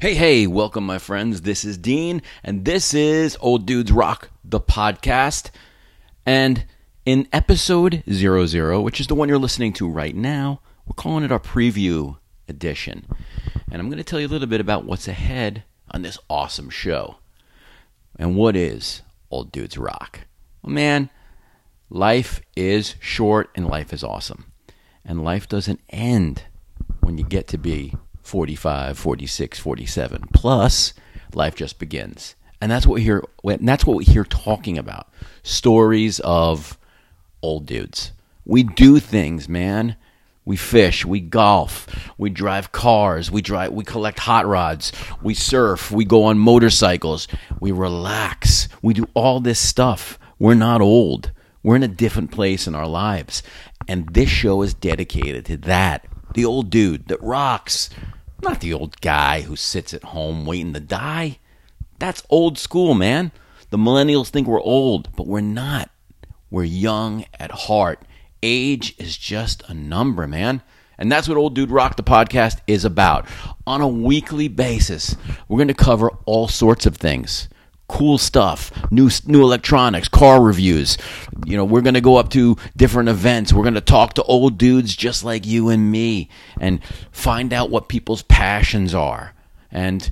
Hey, welcome, my friends. This is Dean, and this is Old Dudes Rock, the podcast. And in episode 00, which is the one you're listening to right now, we're calling it our preview edition. And I'm going to tell you a little bit about what's ahead on this awesome show. And what is Old Dudes Rock? Well, man, life is short and life is awesome. And life doesn't end when you get to be 45, 46, 47. Plus, life just begins. And that's what we hear talking about. Stories of old dudes. We do things, man. We fish, we golf, we drive cars, we collect hot rods, we surf, we go on motorcycles, we relax. We do all this stuff. We're not old. We're in a different place in our lives. And this show is dedicated to that. The old dude that rocks. Not the old guy who sits at home waiting to die. That's old school, man. The millennials think we're old, but we're not. We're young at heart. Age is just a number, man. And that's what Old Dude Rock, the podcast, is about. On a weekly basis, we're going to cover all sorts of things. Cool stuff, new electronics, car reviews. We're going to go up to different events. We're going to talk to old dudes just like you and me and find out what people's passions are. And,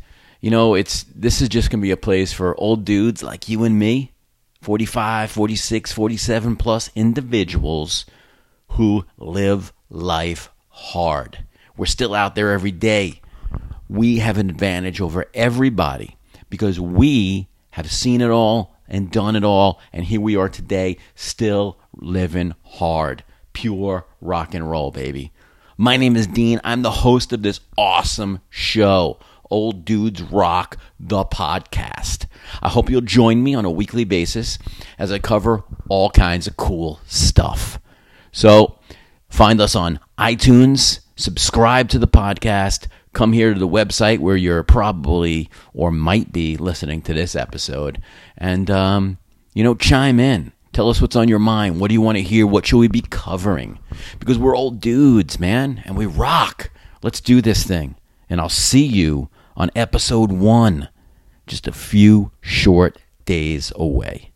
this is just going to be a place for old dudes like you and me, 45, 46, 47 plus individuals who live life hard. We're still out there every day. We have an advantage over everybody because we have seen it all and done it all, and here we are today, still living hard. Pure rock and roll, baby. My name is Dean. I'm the host of this awesome show, Old Dudes Rock, the podcast. I hope you'll join me on a weekly basis as I cover all kinds of cool stuff. So, find us on iTunes, subscribe to the podcast, come here to the website where you're probably or might be listening to this episode and, chime in. Tell us what's on your mind. What do you want to hear? What should we be covering? Because we're old dudes, man, and we rock. Let's do this thing. And I'll see you on episode 1, just a few short days away.